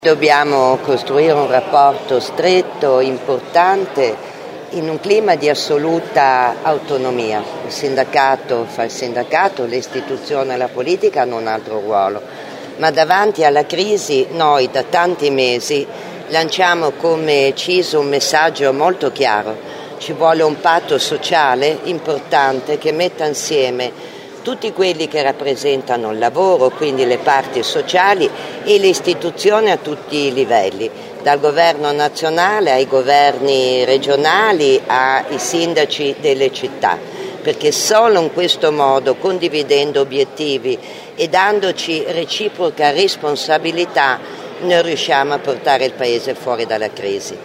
Dobbiamo costruire un rapporto stretto, importante, in un clima di assoluta autonomia. Il sindacato fa il sindacato, le istituzioni e la politica hanno un altro ruolo, ma davanti alla crisi noi da tanti mesi lanciamo come CISO un messaggio molto chiaro. Ci vuole un patto sociale importante che metta insieme tutti quelli che rappresentano il lavoro, quindi le parti sociali e le istituzioni a tutti i livelli, dal governo nazionale ai governi regionali ai sindaci delle città, perché solo in questo modo, condividendo obiettivi e dandoci reciproca responsabilità, noi riusciamo a portare il Paese fuori dalla crisi.